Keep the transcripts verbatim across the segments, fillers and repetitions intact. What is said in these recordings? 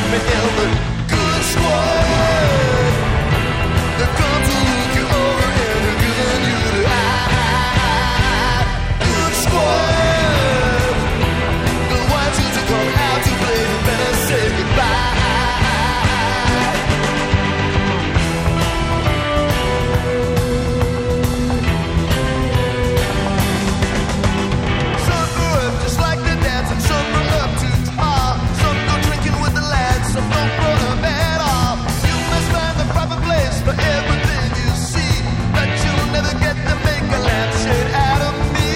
me in the good squad. They're going to look you over and they're giving you the eye. Good squad. They want you to come out to play. You better say goodbye. Some grew up just like the dance, and some grew up too tall. Some go drinking with the lads, some don't grow up at all. You must find the proper place for everything you see, but you'll never get to make a lampshade out of me.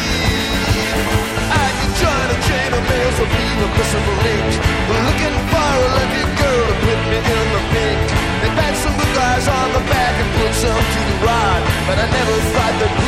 I can join a chain of mail, so be a possible link. Looking for a lucky girl to put me in the pink. They pat some good guys on the back and put some to the rod, but I never thought that